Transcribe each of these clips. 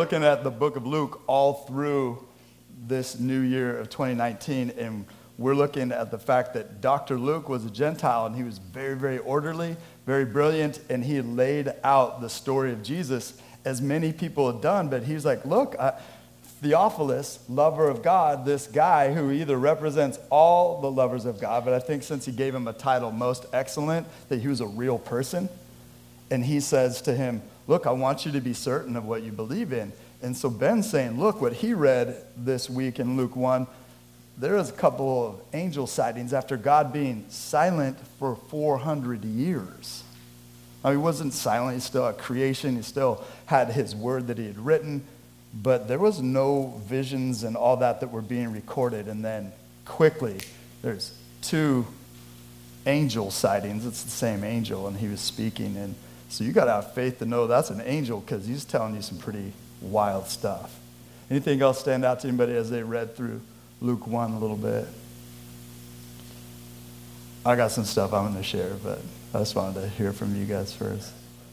looking at the book of Luke all through this new year of 2019, and we're looking at the fact that Dr. Luke was a Gentile, and he was very, very orderly, very brilliant, and he laid out the story of Jesus as many people had done. But he's like, look, Theophilus, lover of God, this guy who either represents all the lovers of God, but I think since he gave him a title, most excellent, that he was a real person. And he says to him, look, I want you to be certain of what you believe in. And so Ben's saying, look, what he read this week in Luke 1, there was a couple of angel sightings after God being silent for 400 years. I mean, he wasn't silent. He still had creation. He still had his word that he had written. But there was no visions and all that were being recorded. And then quickly, there's 2 angel sightings. It's the same angel, and he was speaking. And so you got to have faith to know that's an angel, because he's telling you some pretty wild stuff. Anything else stand out to anybody as they read through Luke 1 a little bit? I got some stuff I'm going to share, but I just wanted to hear from you guys first.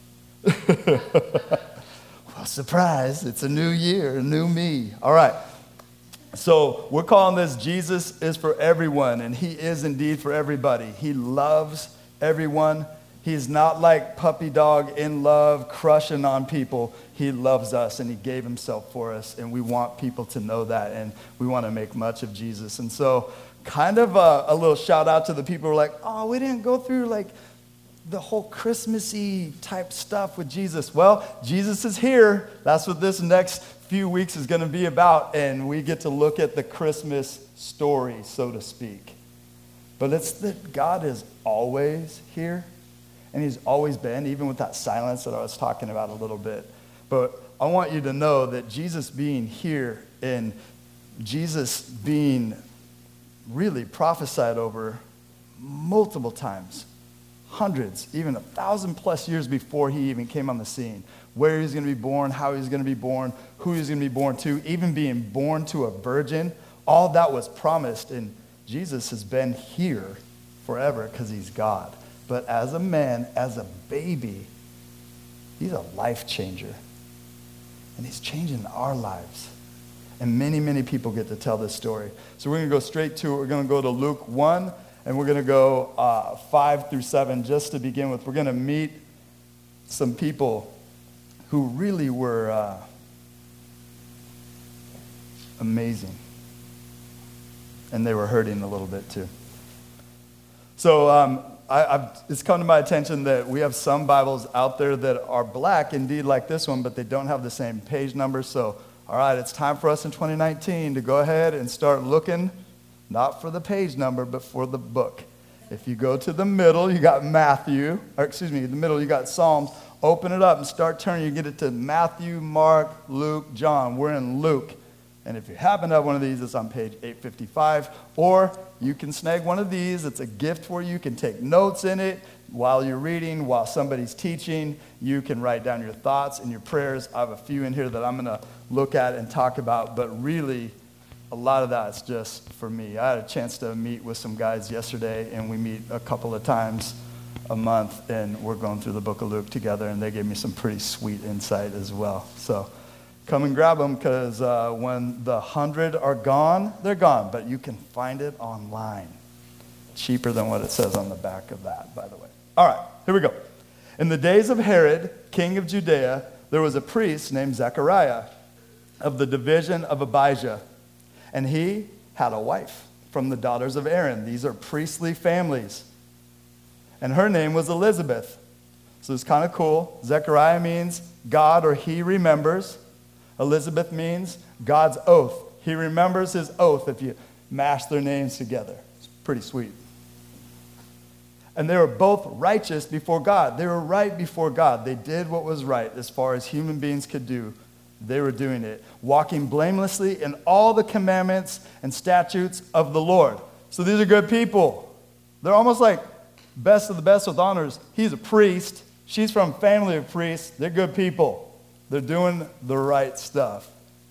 Well, surprise, it's a new year, a new me. All right. So we're calling this Jesus is for everyone, and he is indeed for everybody. He loves everyone. He's not like puppy dog in love, crushing on people. He loves us, and he gave himself for us, and we want people to know that, and we want to make much of Jesus. And so kind of a little shout out to the people who are like, oh, we didn't go through like the whole Christmassy type stuff with Jesus. Well, Jesus is here. That's what this next few weeks is going to be about, and we get to look at the Christmas story, so to speak. But it's that God is always here, and he's always been, even with that silence that I was talking about a little bit. But I want you to know that Jesus being here and Jesus being really prophesied over multiple times, hundreds, even 1,000+ years before he even came on the scene, where he's going to be born, how he's going to be born, who he's going to be born to, even being born to a virgin, all that was promised, and Jesus has been here forever because he's God. But as a man, as a baby, he's a life changer. And he's changing our lives. And many, many people get to tell this story. So we're going to go straight to it. We're going to go to Luke 1, and we're going to go 5 through 7 just to begin with. We're going to meet some people who really were amazing. And they were hurting a little bit too. So it's come to my attention that we have some Bibles out there that are black, indeed like this one, but they don't have the same page number. So, all right, it's time for us in 2019 to go ahead and start looking, not for the page number, but for the book. If you go to the middle, you got the middle, you got Psalms. Open it up and start turning. You get it to Matthew, Mark, Luke, John. We're in Luke. And if you happen to have one of these, it's on page 855. Or you can snag one of these. It's a gift for you. You can take notes in it while you're reading, while somebody's teaching. You can write down your thoughts and your prayers. I have a few in here that I'm going to look at and talk about. But really, a lot of that's just for me. I had a chance to meet with some guys yesterday, and we meet a couple of times a month, and we're going through the book of Luke together, and they gave me some pretty sweet insight as well. So come and grab them, because when the 100 are gone, they're gone. But you can find it online. Cheaper than what it says on the back of that, by the way. All right, here we go. In the days of Herod, king of Judea, there was a priest named Zechariah of the division of Abijah. And he had a wife from the daughters of Aaron. These are priestly families. And her name was Elizabeth. So it's kind of cool. Zechariah means God, or he remembers. Elizabeth means God's oath. He remembers his oath if you mash their names together. It's pretty sweet. And they were both righteous before God. They were right before God. They did what was right as far as human beings could do. They were doing it, walking blamelessly in all the commandments and statutes of the Lord. So these are good people. They're almost like best of the best with honors. He's a priest. She's from a family of priests. They're good people. They're doing the right stuff.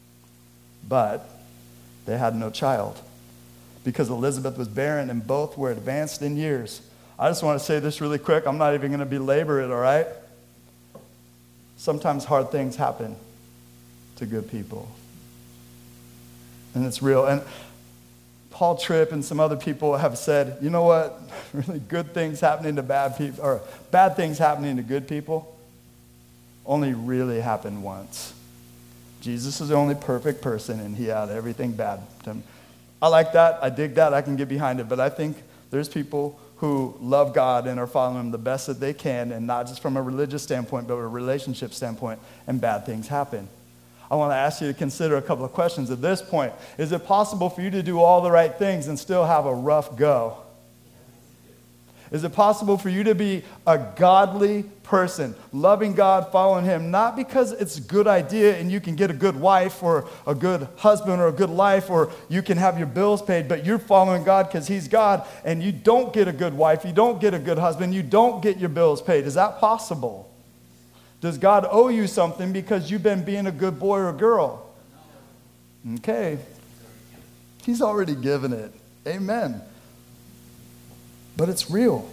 But they had no child because Elizabeth was barren and both were advanced in years. I just want to say this really quick. I'm not even going to belabor it, all right? Sometimes hard things happen to to good people. And it's real. And Paul Tripp and some other people have said, you know what? Really good things happening to bad people, or bad things happening to good people, only really happen once. Jesus is the only perfect person, and he had everything bad to him. I like that. I dig that. I can get behind it. But I think there's people who love God and are following him the best that they can, and not just from a religious standpoint, but a relationship standpoint, and bad things happen. I want to ask you to consider a couple of questions at this point. Is it possible for you to do all the right things and still have a rough go? Is it possible for you to be a godly person, loving God, following him, not because it's a good idea and you can get a good wife or a good husband or a good life or you can have your bills paid, but you're following God because he's God and you don't get a good wife, you don't get a good husband, you don't get your bills paid? Is that possible? Does God owe you something because you've been being a good boy or girl? Okay. He's already given it. Amen. But it's real.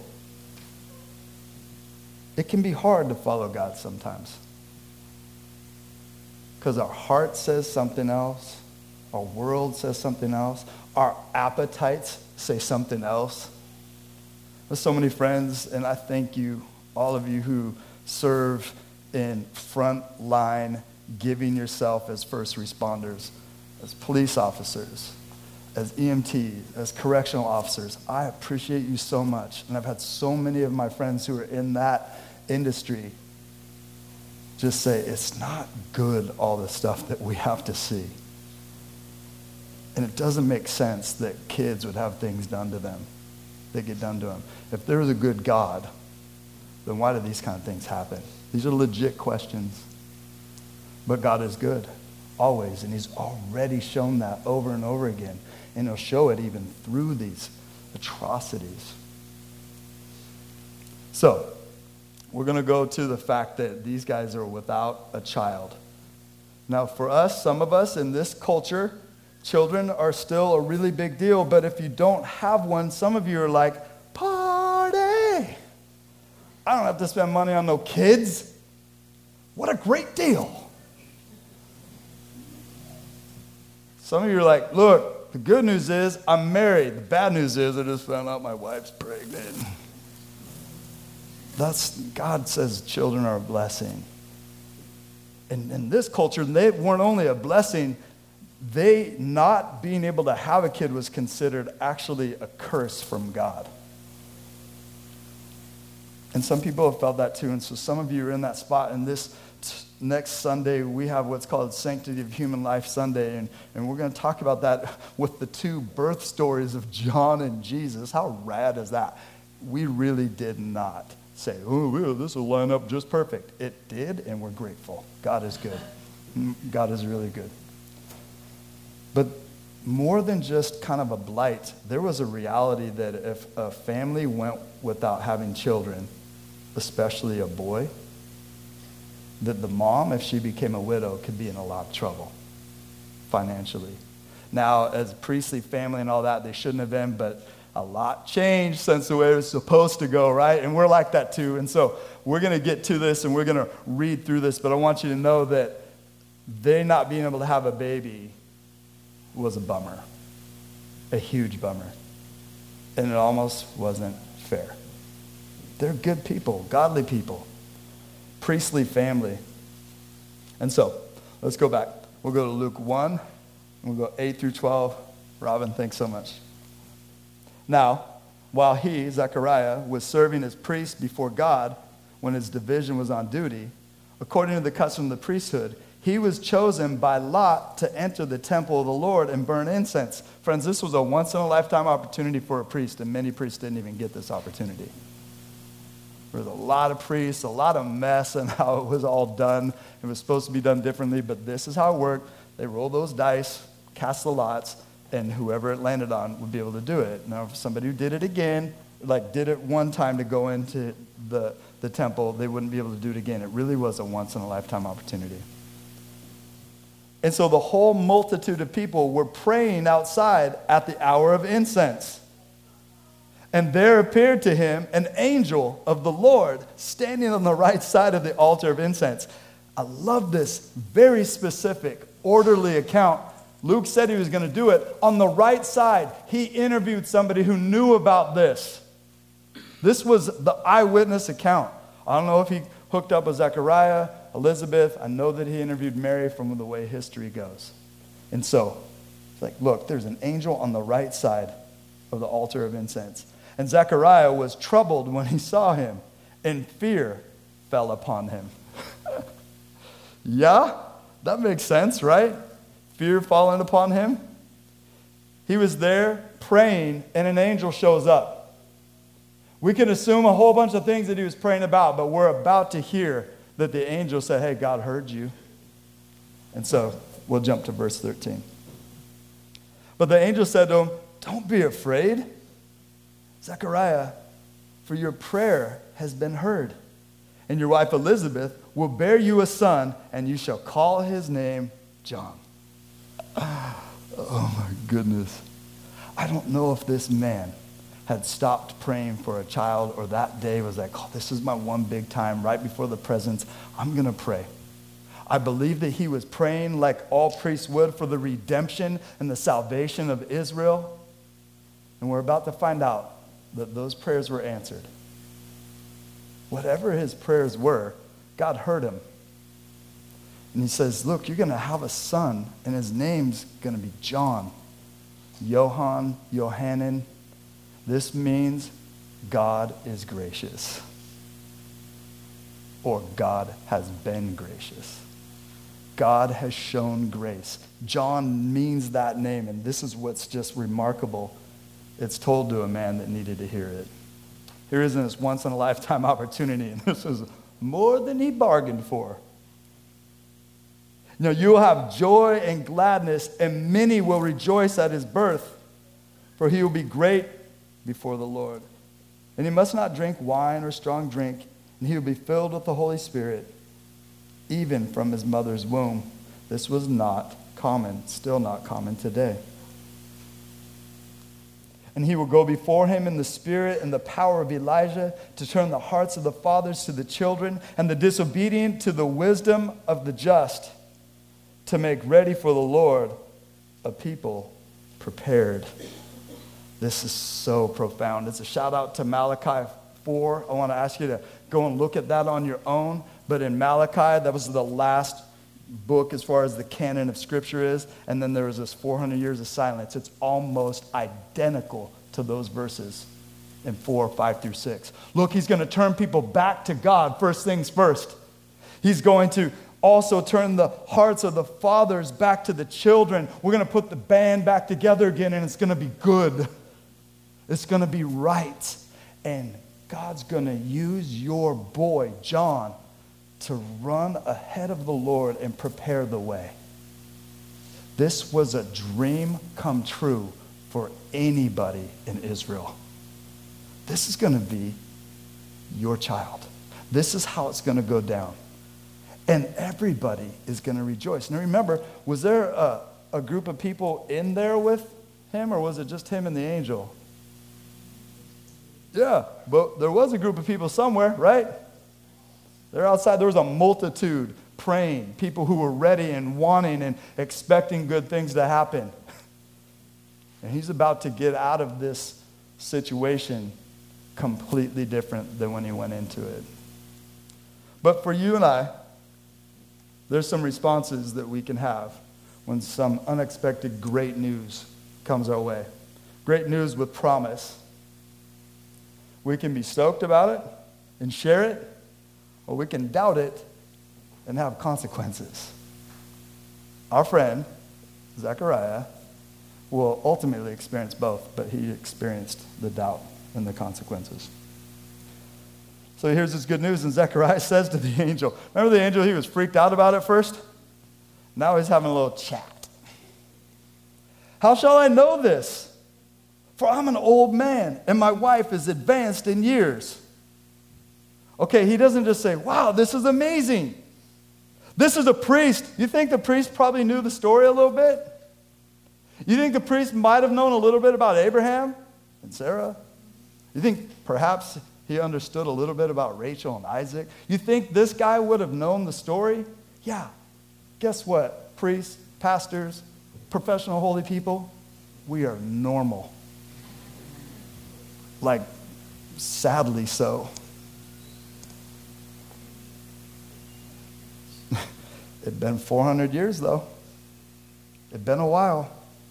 It can be hard to follow God sometimes. Because our heart says something else. Our world says something else. Our appetites say something else. There's so many friends, and I thank you, all of you who serve in front line, giving yourself as first responders, as police officers, as EMTs, as correctional officers. I appreciate you so much. And I've had so many of my friends who are in that industry just say, it's not good, all the stuff that we have to see. And it doesn't make sense that kids would have things done to them that get done to them. If there was a good God, then why do these kind of things happen? These are legit questions. But God is good, always. And he's already shown that over and over again. And he'll show it even through these atrocities. So, we're going to go to the fact that these guys are without a child. Now, for us, some of us in this culture, children are still a really big deal. But if you don't have one, some of you are like, party! I don't have to spend money on no kids. What a great deal. Some of you are like, look, the good news is I'm married. The bad news is I just found out my wife's pregnant. God says children are a blessing. And in this culture, they weren't only a blessing, they not being able to have a kid was considered actually a curse from God. And some people have felt that too. And so some of you are in that spot. And this next Sunday, we have what's called Sanctity of Human Life Sunday. And we're going to talk about that with the two birth stories of John and Jesus. How rad is that? We really did not say, oh, well, this will line up just perfect. It did, and we're grateful. God is good. God is really good. But more than just kind of a blight, there was a reality that if a family went without having children, especially a boy, that the mom, if she became a widow, could be in a lot of trouble financially. Now, as a priestly family and all that, they shouldn't have been, but a lot changed since the way it was supposed to go, right? And we're like that too. And so we're going to get to this and we're going to read through this, but I want you to know that they not being able to have a baby was a bummer, a huge bummer. And it almost wasn't fair. They're good people, godly people, priestly family. And so, let's go back. We'll go to Luke 1, and we'll go 8 through 12. Robin, thanks so much. Now, while he, Zechariah, was serving as priest before God when his division was on duty, according to the custom of the priesthood, he was chosen by lot to enter the temple of the Lord and burn incense. Friends, this was a once-in-a-lifetime opportunity for a priest, and many priests didn't even get this opportunity. There was a lot of priests, a lot of mess in how it was all done. It was supposed to be done differently, but this is how it worked. They rolled those dice, cast the lots, and whoever it landed on would be able to do it. Now, if somebody who did it again, like did it one time to go into the temple, they wouldn't be able to do it again. It really was a once-in-a-lifetime opportunity. And so the whole multitude of people were praying outside at the hour of incense. And there appeared to him an angel of the Lord standing on the right side of the altar of incense. I love this very specific, orderly account. Luke said he was going to do it. On the right side, he interviewed somebody who knew about this. This was the eyewitness account. I don't know if he hooked up with Zechariah, Elizabeth. I know that he interviewed Mary from the way history goes. And so, it's like, look, there's an angel on the right side of the altar of incense. And Zechariah was troubled when he saw him, and fear fell upon him. Yeah, that makes sense, right? Fear falling upon him. He was there praying, and an angel shows up. We can assume a whole bunch of things that he was praying about, but we're about to hear that the angel said, hey, God heard you. And so we'll jump to verse 13. But the angel said to him, don't be afraid, Zechariah, for your prayer has been heard. And your wife Elizabeth will bear you a son, and you shall call his name John. Oh my goodness. I don't know if this man had stopped praying for a child, or that day was like, oh, this is my one big time right before the presence. I'm going to pray. I believe that he was praying like all priests would for the redemption and the salvation of Israel. And we're about to find out that those prayers were answered. Whatever his prayers were, God heard him. And he says, look, you're going to have a son, and his name's going to be John. Yohanan. This means God is gracious. Or God has been gracious. God has shown grace. John means that name, and this is what's just remarkable. It's told to a man that needed to hear it. Here isn't this once-in-a-lifetime opportunity, and this is more than he bargained for. You know, you will have joy and gladness, and many will rejoice at his birth, for he will be great before the Lord. And he must not drink wine or strong drink, and he will be filled with the Holy Spirit, even from his mother's womb. This was not common, still not common today. And he will go before him in the spirit and the power of Elijah to turn the hearts of the fathers to the children and the disobedient to the wisdom of the just, to make ready for the Lord a people prepared. This is so profound. It's a shout out to Malachi 4. I want to ask you to go and look at that on your own. But in Malachi, that was the last book as far as the canon of Scripture is. And then there was this 400 years of silence. It's almost identical to those verses in 4, 5 through 6. Look, he's going to turn people back to God, first things first. He's going to also turn the hearts of the fathers back to the children. We're going to put the band back together again, and it's going to be good. It's going to be right. And God's going to use your boy, John, to run ahead of the Lord and prepare the way. This was a dream come true for anybody in Israel. This is going to be your child. This is how it's going to go down. And everybody is going to rejoice. Now remember, was there a group of people in there with him, or was it just him and the angel? Yeah, but there was a group of people somewhere, right? They're outside. There was a multitude praying, people who were ready and wanting and expecting good things to happen. And he's about to get out of this situation completely different than when he went into it. But for you and I, there's some responses that we can have when some unexpected great news comes our way. Great news with promise. We can be stoked about it and share it, or we can doubt it and have consequences. Our friend, Zechariah, will ultimately experience both, but he experienced the doubt and the consequences. So here's this good news, and Zechariah says to the angel, remember the angel, he was freaked out about it first? Now he's having a little chat. How shall I know this? For I'm an old man, and my wife is advanced in years. Okay, he doesn't just say, wow, this is amazing. This is a priest. You think the priest probably knew the story a little bit? You think the priest might have known a little bit about Abraham and Sarah? You think perhaps he understood a little bit about Rachel and Isaac? You think this guy would have known the story? Yeah. Guess what? Priests, pastors, professional holy people, we are normal. Like, sadly so. It'd been 400 years, though. It'd been a while.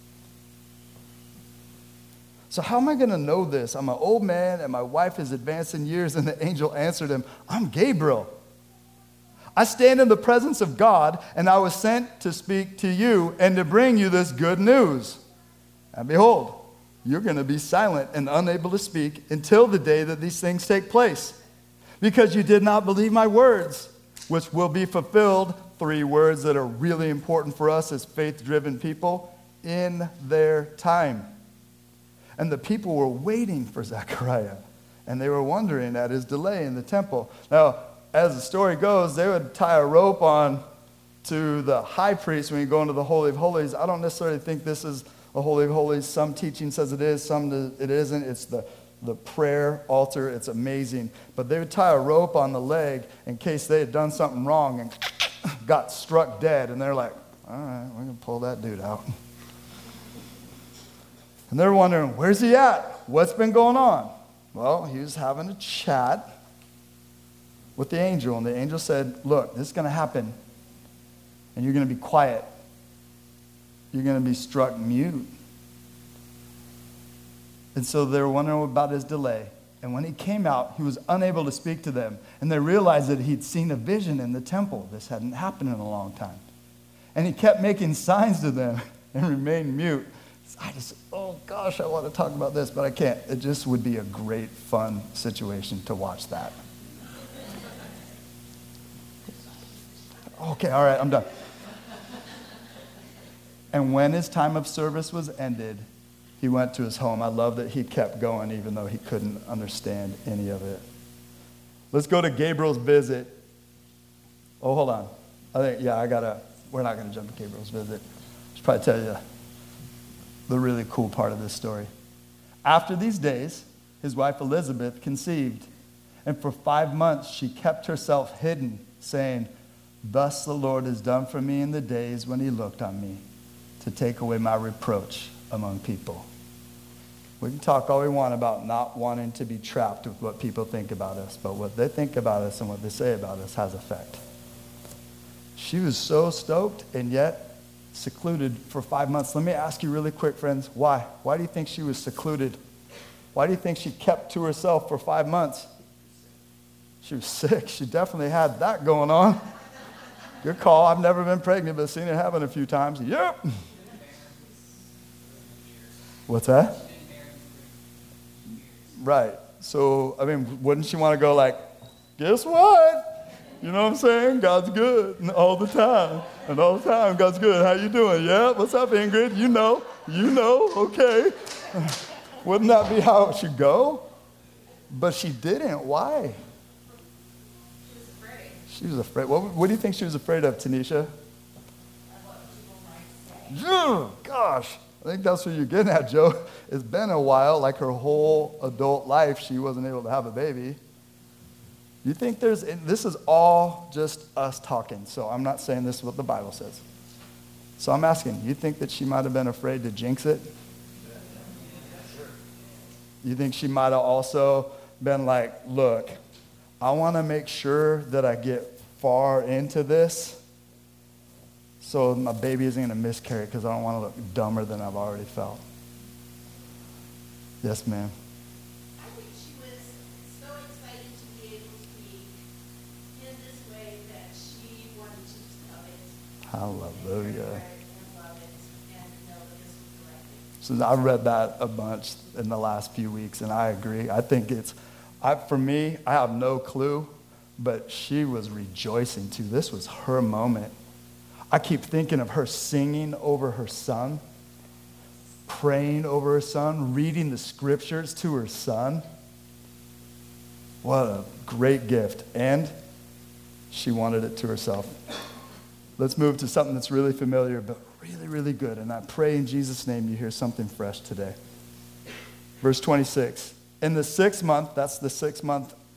So how am I going to know this? I'm an old man, and my wife is advanced in years, and the angel answered him, I'm Gabriel. I stand in the presence of God, and I was sent to speak to you and to bring you this good news. And behold, you're going to be silent and unable to speak until the day that these things take place, because you did not believe my words, which will be fulfilled. 3 words that are really important for us as faith-driven people, in their time. And the people were waiting for Zechariah, and they were wondering at his delay in the temple. Now, as the story goes, they would tie a rope on to the high priest when you go into the Holy of Holies. I don't necessarily think this is the Holy of Holies. Some teaching says it is, some it isn't. It's the prayer altar. It's amazing. But they would tie a rope on the leg in case they had done something wrong and got struck dead. And they're like, all right, we're going to pull that dude out. And they're wondering, where's he at? What's been going on? Well, he was having a chat with the angel. And the angel said, look, this is going to happen. And you're going to be quiet. You're going to be struck mute. And so they were wondering about his delay. And when he came out, he was unable to speak to them. And they realized that he'd seen a vision in the temple. This hadn't happened in a long time. And he kept making signs to them and remained mute. Oh gosh, I want to talk about this, but I can't. It just would be a great, fun situation to watch that. Okay, all right, I'm done. And when his time of service was ended, he went to his home. I love that he kept going even though he couldn't understand any of it. Let's go to Gabriel's visit. Oh, hold on. We're not going to jump to Gabriel's visit. I should probably tell you the really cool part of this story. After these days, his wife Elizabeth conceived, and for 5 months she kept herself hidden, saying, thus the Lord has done for me in the days when he looked on me to take away my reproach among people. We can talk all we want about not wanting to be trapped with what people think about us, but what they think about us and what they say about us has effect. She was so stoked and yet secluded for 5 months. Let me ask you really quick, friends, why? Why do you think she was secluded? Why do you think she kept to herself for 5 months? She was sick. She definitely had that going on. Good call. I've never been pregnant, but seen it happen a few times. Yep. What's that? Right. So, wouldn't she want to go like, guess what? You know what I'm saying? God's good and all the time. And all the time, God's good. How you doing? Yeah, what's up, Ingrid? You know, okay. Wouldn't that be how it should go? But she didn't. Why? She was afraid. What do you think she was afraid of, Tanisha? Oh, gosh. I think that's what you're getting at, Joe. It's been a while, like her whole adult life, she wasn't able to have a baby. You think this is all just us talking, so I'm not saying this is what the Bible says. So I'm asking, you think that she might have been afraid to jinx it? You think she might have also been like, look, I want to make sure that I get far into this so my baby isn't going to miscarry because I don't want to look dumber than I've already felt. Yes, ma'am. I think she was so excited to be able to speak in this way that she wanted to just love it. Hallelujah. And love it and know that this was the right thing. So I've read that a bunch in the last few weeks, and I agree. I think for me, I have no clue, but she was rejoicing too. This was her moment. I keep thinking of her singing over her son, praying over her son, reading the scriptures to her son. What a great gift. And she wanted it to herself. Let's move to something that's really familiar, but really, really good. And I pray in Jesus' name you hear something fresh today. Verse 26. In the 6th month, that's the 6th month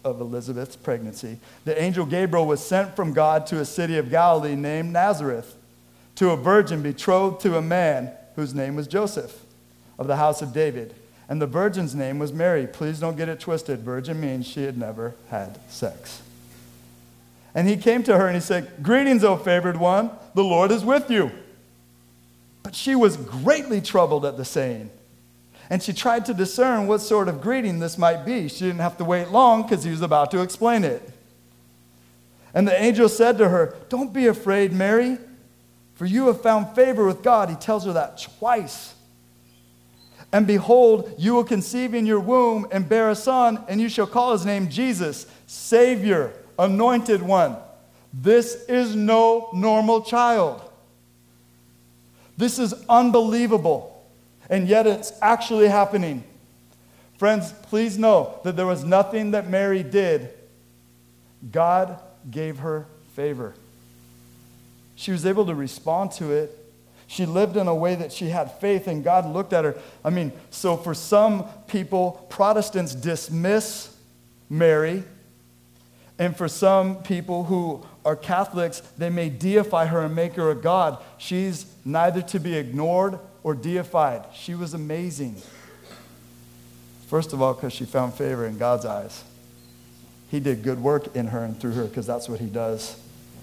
of Elizabeth's pregnancy, the angel Gabriel was sent from God to a city of Galilee named Nazareth to a virgin betrothed to a man whose name was Joseph, of the house of David. And the virgin's name was Mary. Please don't get it twisted. Virgin means she had never had sex. And he came to her and he said, "Greetings, O favored one, the Lord is with you." But she was greatly troubled at the saying. And she tried to discern what sort of greeting this might be. She didn't have to wait long because he was about to explain it. And the angel said to her, "Don't be afraid, Mary, for you have found favor with God." He tells her that twice. "And behold, you will conceive in your womb and bear a son, and you shall call his name Jesus, Savior, Anointed One." This is no normal child. This is unbelievable. And yet it's actually happening. Friends, please know that there was nothing that Mary did. God gave her favor. She was able to respond to it. She lived in a way that she had faith, and God looked at her. So for some people, Protestants dismiss Mary. And for some people who are Catholics, they may deify her and make her a god. She's neither to be ignored or deified. She was amazing. First of all, because she found favor in God's eyes. He did good work in her and through her, because that's what he does.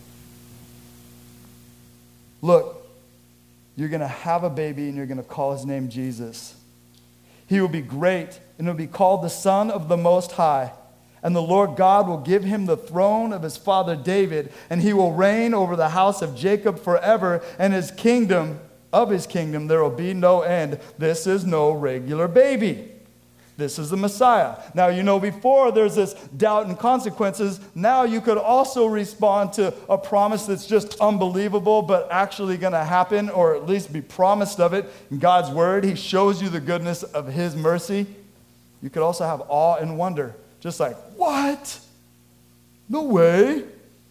Look, you're going to have a baby and you're going to call his name Jesus. He will be great and he'll be called the Son of the Most High. And the Lord God will give him the throne of his father David, and he will reign over the house of Jacob forever, and his kingdom there will be no end. This is no regular baby. This is the Messiah. Now, before there's this doubt and consequences, now you could also respond to a promise that's just unbelievable, but actually going to happen, or at least be promised of it in God's word. He shows you the goodness of his mercy. You could also have awe and wonder. Just like, what? No way.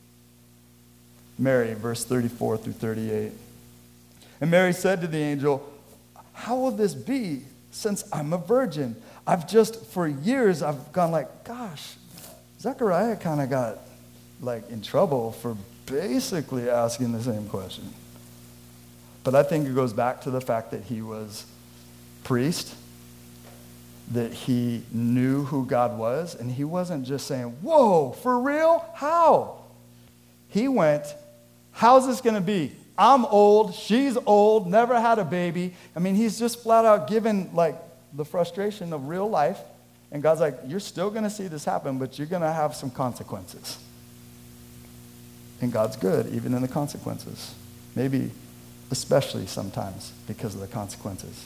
Mary, verse 34 through 38. And Mary said to the angel, "How will this be, since I'm a virgin?" For years, I've gone like, gosh, Zechariah kind of got in trouble for basically asking the same question. But I think it goes back to the fact that he was priest, that he knew who God was, and he wasn't just saying, "Whoa, for real? How?" He went, "How's this going to be? I'm old, she's old, never had a baby." He's just flat out given the frustration of real life, and God's like, "You're still going to see this happen, but you're going to have some consequences." And God's good, even in the consequences. Maybe especially sometimes because of the consequences.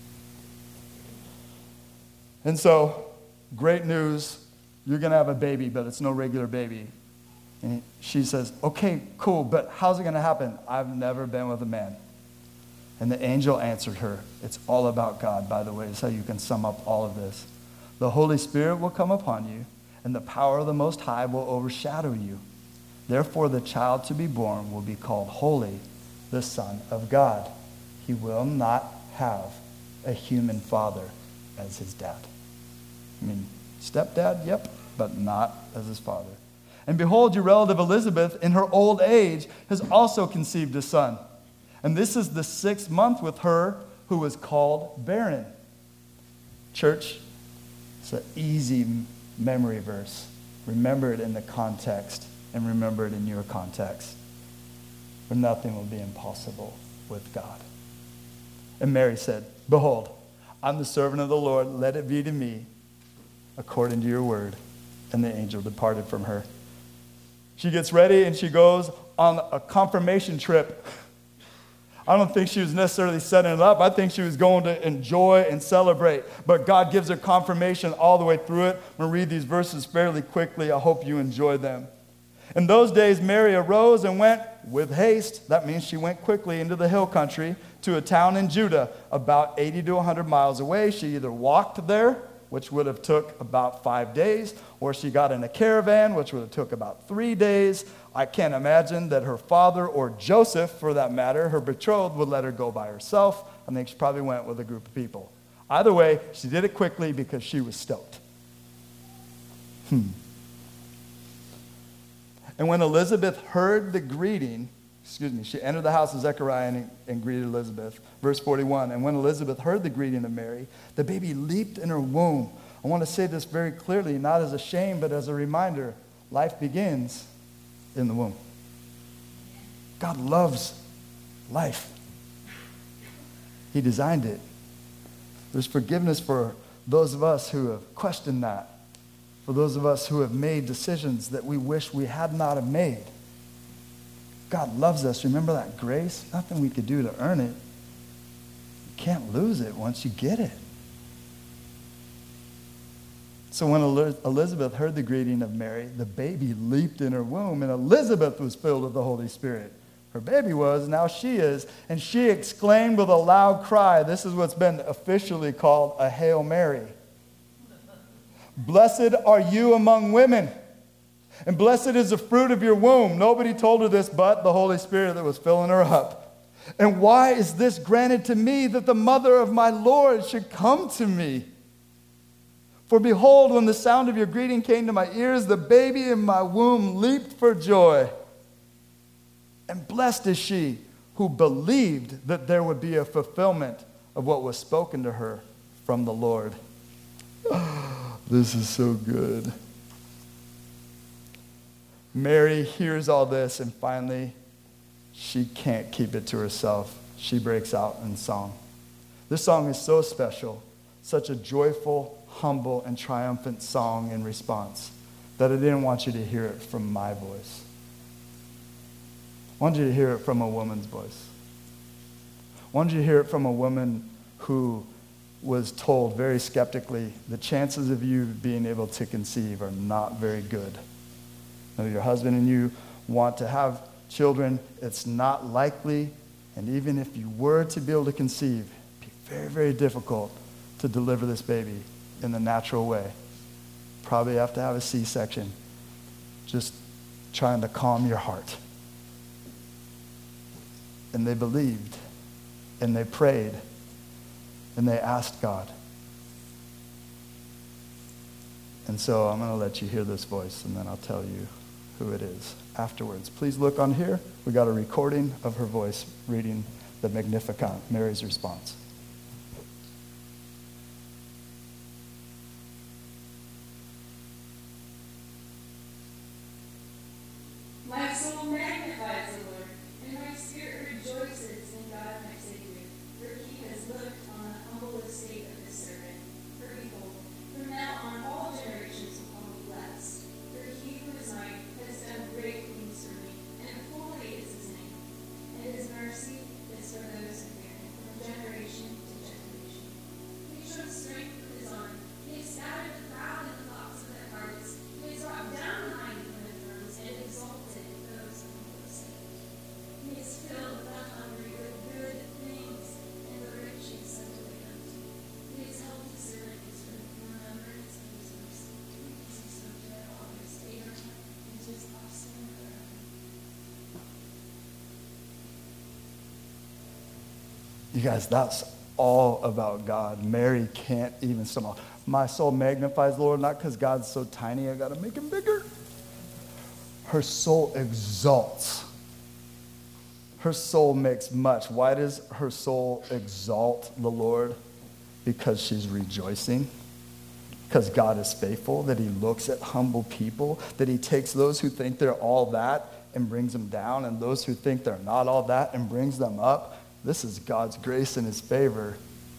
And so, great news, you're going to have a baby, but it's no regular baby. And she says, "Okay, cool, but how's it going to happen? I've never been with a man." And the angel answered her. It's all about God, by the way. It's how you can sum up all of this. "The Holy Spirit will come upon you, and the power of the Most High will overshadow you. Therefore, the child to be born will be called Holy, the Son of God. He will not have a human father as his dad." Stepdad, yep, but not as his father. "And behold, your relative Elizabeth, in her old age, has also conceived a son. And this is the 6th month with her who was called barren." Church, it's an easy memory verse. Remember it in the context, and remember it in your context. For nothing will be impossible with God. And Mary said, "Behold, I'm the servant of the Lord. Let it be to me according to your word." And the angel departed from her. She gets ready and she goes on a confirmation trip. I don't think she was necessarily setting it up. I think she was going to enjoy and celebrate. But God gives her confirmation all the way through it. I'm going to read these verses fairly quickly. I hope you enjoy them. "In those days, Mary arose and went with haste." That means she went quickly into the hill country to a town in Judah, about 80 to 100 miles away. She either walked there, which would have took about 5 days, or she got in a caravan, which would have took about 3 days. I can't imagine that her father, or Joseph for that matter, her betrothed, would let her go by herself. I think she probably went with a group of people. Either way, she did it quickly because she was stoked. And when Elizabeth heard the greeting, she entered the house of Zechariah and greeted Elizabeth. Verse 41, and when Elizabeth heard the greeting of Mary, the baby leaped in her womb. I want to say this very clearly, not as a shame, but as a reminder. Life begins in the womb. God loves life. He designed it. There's forgiveness for those of us who have questioned that, for those of us who have made decisions that we wish we had not have made. God loves us. Remember that grace? Nothing we could do to earn it. You can't lose it once you get it. So when Elizabeth heard the greeting of Mary, the baby leaped in her womb, and Elizabeth was filled with the Holy Spirit. Her baby was, now she is, and she exclaimed with a loud cry. This is what's been officially called a Hail Mary. Blessed are you among women, and blessed is the fruit of your womb. Nobody told her this but the Holy Spirit that was filling her up. And why is this granted to me, that the mother of my Lord should come to me? For behold, when the sound of your greeting came to my ears, the baby in my womb leaped for joy. And blessed is she who believed that there would be a fulfillment of what was spoken to her from the Lord. This is so good. Mary hears all this, and finally, she can't keep it to herself. She breaks out in song. This song is so special, such a joyful, humble, and triumphant song in response, that I didn't want you to hear it from my voice. I wanted you to hear it from a woman's voice. I wanted you to hear it from a woman who was told very skeptically, the chances of you being able to conceive are not very good. Now, your husband and you want to have children, it's not likely, and even if you were to be able to conceive, it'd be very, very difficult to deliver this baby in the natural way. Probably have to have a C-section. Just trying to calm your heart. And they believed, and they prayed, and they asked God. And so I'm going to let you hear this voice, and then I'll tell you who it is afterwards. Please look on here. We got a recording of her voice reading the Magnificat, Mary's response. My soul magnifies the Lord, and my spirit rejoices in God my Savior, for he has looked on the humble estate of his servant. For behold, from now on all generations will call me blessed. For he who is mighty has done great things for me, and holy is his name. And his mercy is for those who fear him, from generation to generation. He showed strength with his arm. He has scattered the proud in the thoughts of their hearts. He has brought down the mighty from their thrones, and exalted those of humble estate. He has filled the hungry with good things, and the rich he has sent away empty. He has helped his servant Israel in remembrance of his mercy, because he so dead all his Abraham and to his offspring forever. You guys, that's all about God. Mary can't even somehow. My soul magnifies the Lord, not because God's so tiny, I got to make him bigger. Her soul exalts. Her soul makes much. Why does her soul exalt the Lord? Because she's rejoicing. Because God is faithful, that he looks at humble people, that he takes those who think they're all that and brings them down, and those who think they're not all that and brings them up. This is God's grace and his favor.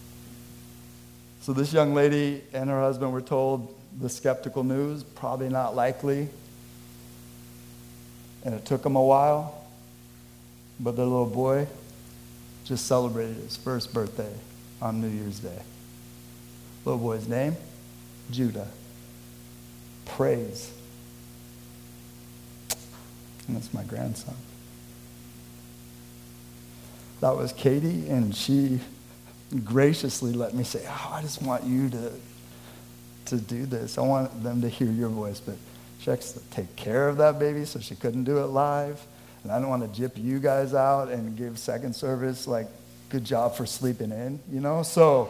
So this young lady and her husband were told the skeptical news, probably not likely. And it took them a while, but their little boy just celebrated his first birthday on New Year's Day. Little boy's name, Judah. Praise. And that's my grandson. That was Katie, and she graciously let me say, I just want you to do this. I want them to hear your voice, but she has to take care of that baby, so she couldn't do it live. And I don't want to jip you guys out and give second service, like, good job for sleeping in, you know? So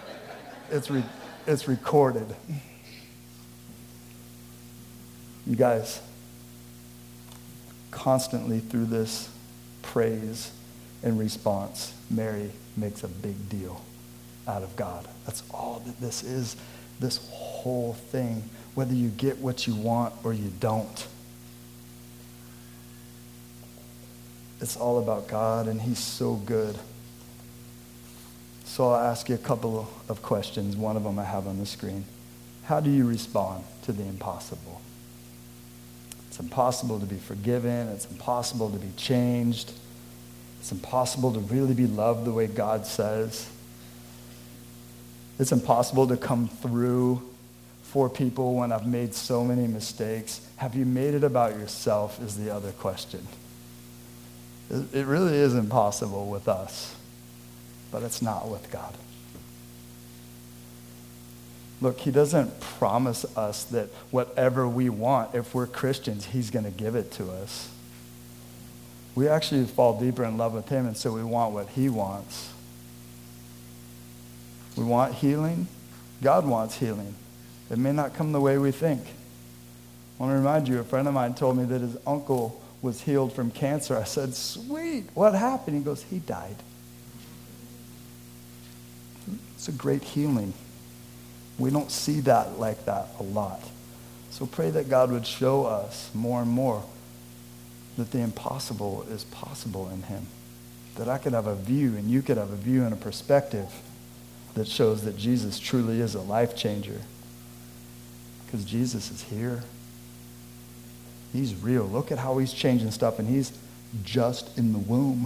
it's recorded. You guys, constantly through this praise and response, Mary makes a big deal out of God. That's all that this is, this whole thing, whether you get what you want or you don't. It's all about God, and he's so good. So I'll ask you a couple of questions. One of them I have on the screen. How do you respond to the impossible? It's impossible to be forgiven. It's impossible to be changed. It's impossible to really be loved the way God says. It's impossible to come through for people when I've made so many mistakes. Have you made it about yourself is the other question. It really is impossible with us, but it's not with God. Look, he doesn't promise us that whatever we want, if we're Christians, he's going to give it to us. We actually fall deeper in love with him, and so we want what he wants. We want healing. God wants healing. It may not come the way we think. I want to remind you, a friend of mine told me that his uncle was healed from cancer. I said, sweet, what happened? He goes, he died. It's a great healing. We don't see that like that a lot. So pray that God would show us more and more that the impossible is possible in him. That I could have a view and you could have a view and a perspective that shows that Jesus truly is a life changer. Because Jesus is here. He's real. Look at how he's changing stuff, and he's just in the womb.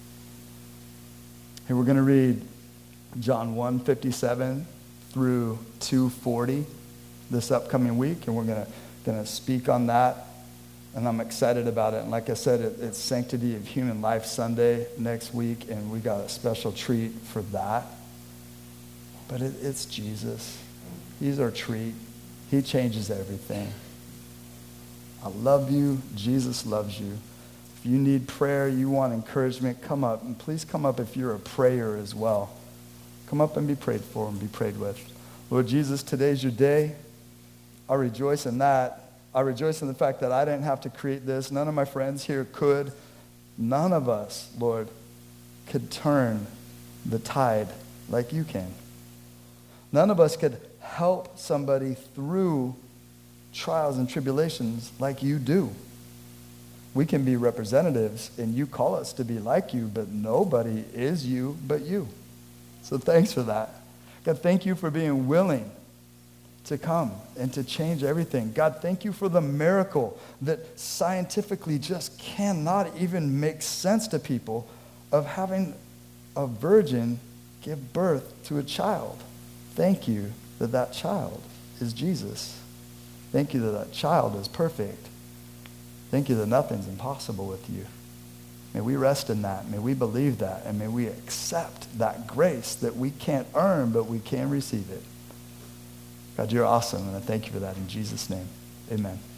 Here we're going to read John 1:57 through 2:40 this upcoming week, and we're going to speak on that, and I'm excited about it. And like I said, it's Sanctity of Human Life Sunday next week, and we got a special treat for that. But it's Jesus. He's our treat. He changes everything. I love you. Jesus loves you. If you need prayer, you want encouragement, come up. And please come up if you're a prayer as well. Come up and be prayed for and be prayed with. Lord Jesus, today's your day. I rejoice in that. I rejoice in the fact that I didn't have to create this. None of my friends here could. None of us, Lord, could turn the tide like you can. None of us could help somebody through trials and tribulations like you do. We can be representatives, and you call us to be like you, but nobody is you but you. So thanks for that. God, thank you for being willing to come and to change everything. God, thank you for the miracle that scientifically just cannot even make sense to people of having a virgin give birth to a child. Thank you that that child is Jesus. Thank you that that child is perfect. Thank you that nothing's impossible with you. May we rest in that. May we believe that. And may we accept that grace that we can't earn, but we can receive it. God, you're awesome, and I thank you for that in Jesus' name. Amen.